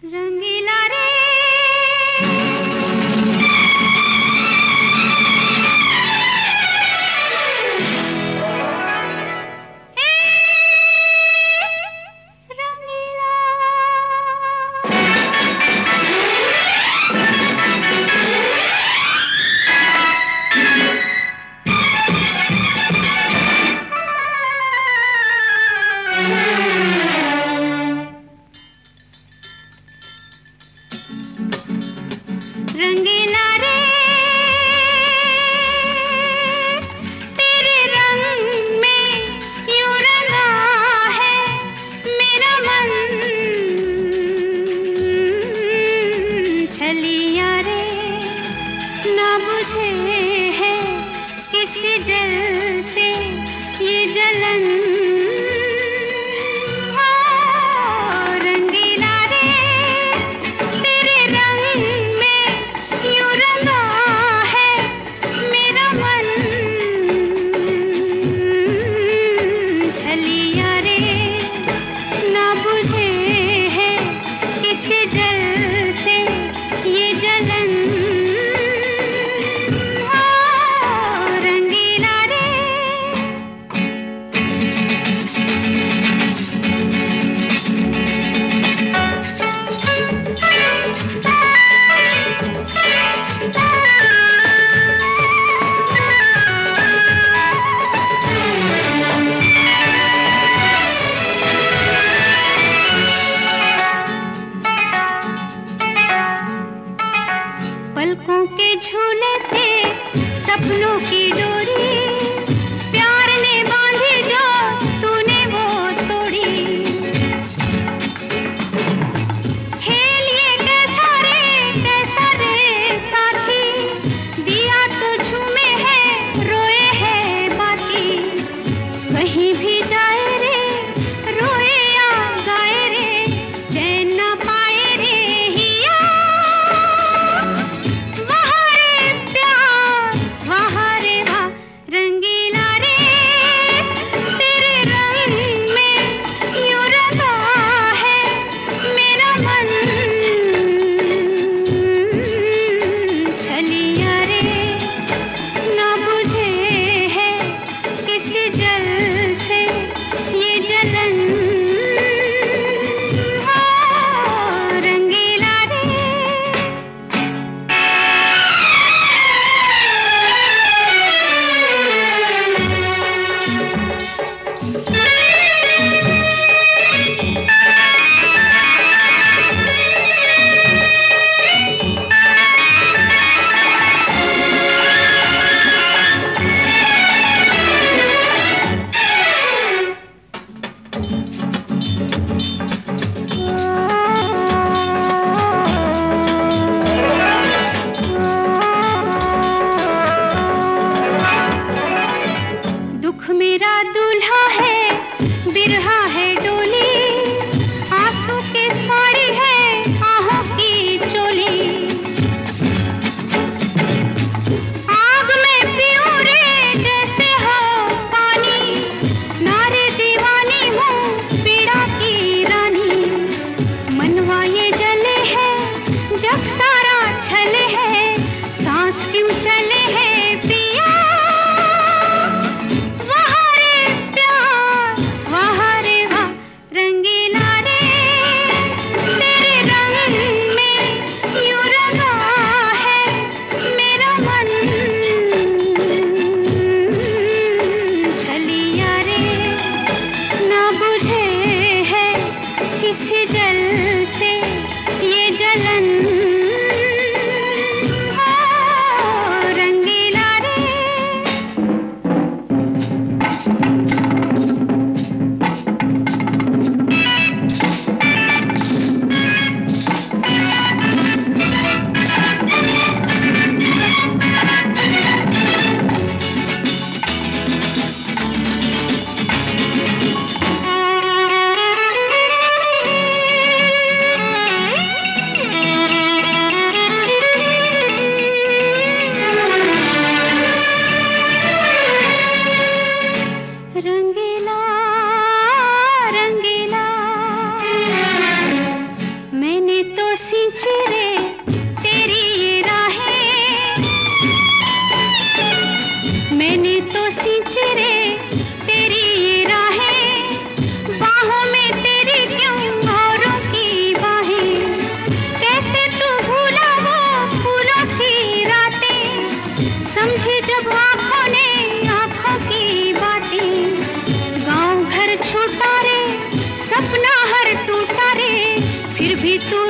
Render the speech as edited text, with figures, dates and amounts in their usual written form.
रंगीला रे रंगीला रंगीला रे तेरे रंग में यूं रंगा है मेरा मन। छलिया रे ना बुझे है किसी जल से ये जलन। पलकों के झूले से सपनों की डोरी प्यार ने बांधी जो तूने वो तोड़ी। खेल ये कैसा रे साथी दिया तो झूमे है रोए है बाकी। कहीं भी जाए रे रोए या गाए रे चैन न पाए रे हिया। रंगीला रे तेरे रंग में यूं रंगा है मेरा मन। छलिया रे ना बुझे है किसी जल से ये जलन। रंगीला रे दुख मेरा दूल्हा है बिरहा है डोली आंसू की साड़ी है आहों की चोली। आग में पीऊं रे जैसे हो पानी नारे दीवानी हूँ पीड़ा की रानी। मनवा ये जले है जग सारा छले है सांस क्यों चले है पिया। रंगीला रे तेरे रंग में यूं रंगा है मेरा मन। छलिया रे ना बुझे है किसी जल से ये जलन। रंगीला रे तू